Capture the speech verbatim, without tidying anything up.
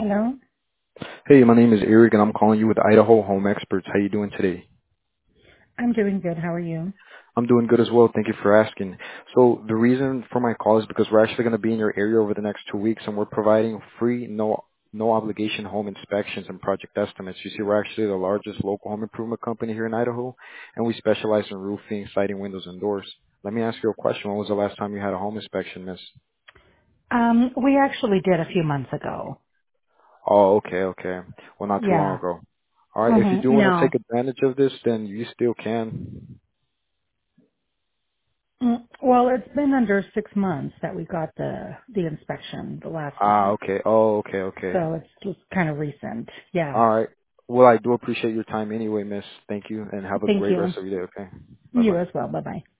Hello. Hey, my name is Eric, and I'm calling you with Idaho Home Experts. How you doing today? I'm doing good. How are you? I'm doing good as well. Thank you for asking. So the reason for my call is because we're actually going to be in your area over the next two weeks, and we're providing free, no no obligation home inspections and project estimates. You see, we're actually the largest local home improvement company here in Idaho, and we specialize in roofing, siding, windows, and doors. Let me ask you a question. When was the last time you had a home inspection, miss? Um, we actually did a few months ago. Oh, okay, okay. Well, not too long Yeah. ago. All right. If you Mhm. do want to No. take advantage of this, then you still can. Mm, Well, it's been under six months that we got the the inspection the last Ah, time, okay. Oh, okay, okay. so it's just kind of recent. Yeah. All right. Well, I do appreciate your time anyway, miss. Thank you, and have a Thank great you. rest of your day, okay? You Bye-bye. as well. Bye bye.